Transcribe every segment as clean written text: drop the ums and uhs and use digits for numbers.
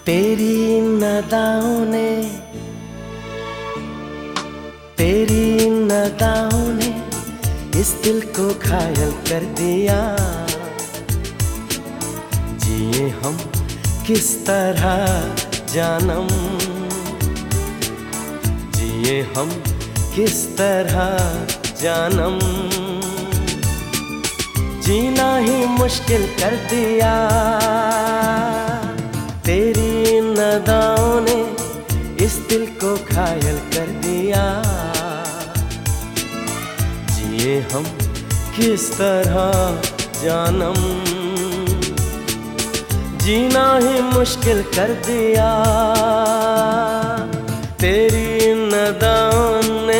तेरी इन अदाओं ने, तेरी इन अदाओं ने इस दिल को घायल कर दिया। जिए हम किस तरह जानम, जिए हम किस तरह जानम, जीना ही मुश्किल कर दिया। तेरी इन अदाओं ने इस दिल को घायल कर दिया। जिए हम किस तरह जानम, जीना ही मुश्किल कर दिया। तेरी इन अदाओं ने।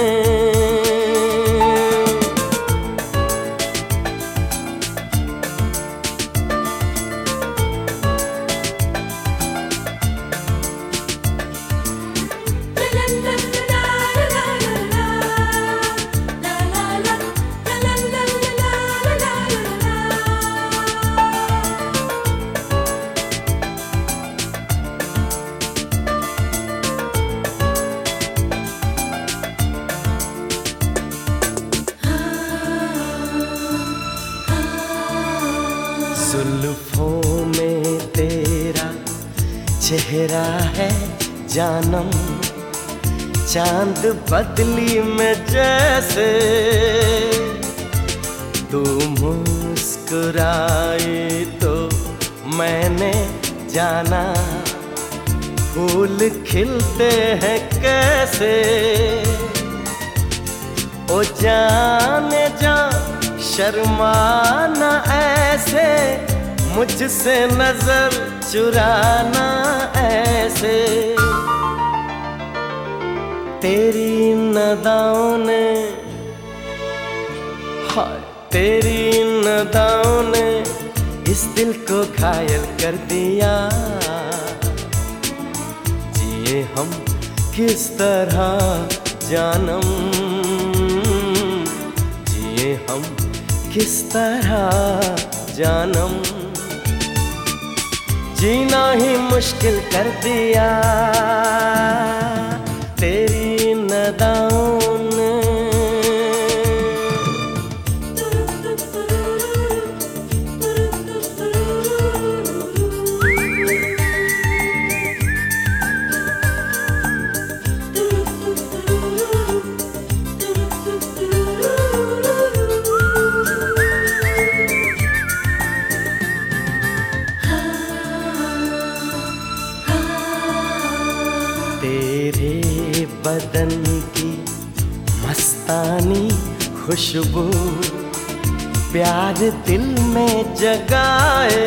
जुल्फों में तेरा चेहरा है जानम, चांद बदली में जैसे तू मुस्कुराई तो मैंने जाना फूल खिलते हैं कैसे। ओ जाने जा शर्माना ऐसे, मुझसे नजर चुराना ऐसे। तेरी इन अदाओं ने, हाय तेरी इन अदाओं ने इस दिल को घायल कर दिया। जिए हम किस तरह जानम, जिए हम किस तरह जानम, जीना ही मुश्किल कर दिया। तेरी इन अदाओं ने। तेरे बदन की मस्तानी खुशबू प्यार दिल में जगाए।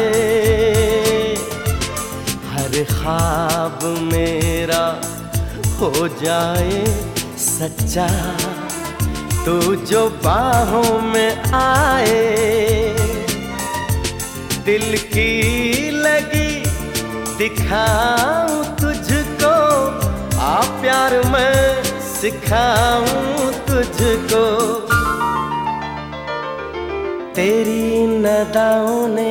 हर ख्वाब मेरा हो जाए सच्चा, तू जो बाहों में आए। दिल की लगी दिखाऊं तुझको, आ प्यार मैं सिखाऊं तुझको। तेरी इन अदाओं ने,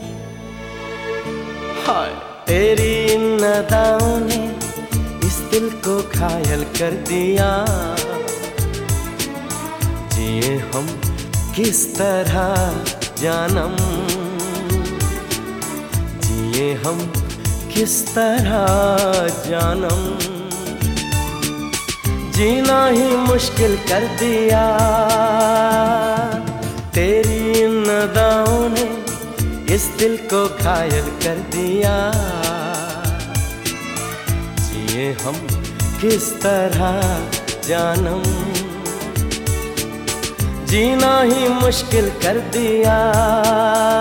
हाय तेरी इन अदाओं ने इस दिल को घायल कर दिया। जिए हम किस तरह जानम, जिए हम किस तरह जानम, जीना ही मुश्किल कर दिया। तेरी इन अदाओं ने इस दिल को घायल कर दिया। जिए हम किस तरह जानम, जीना ही मुश्किल कर दिया।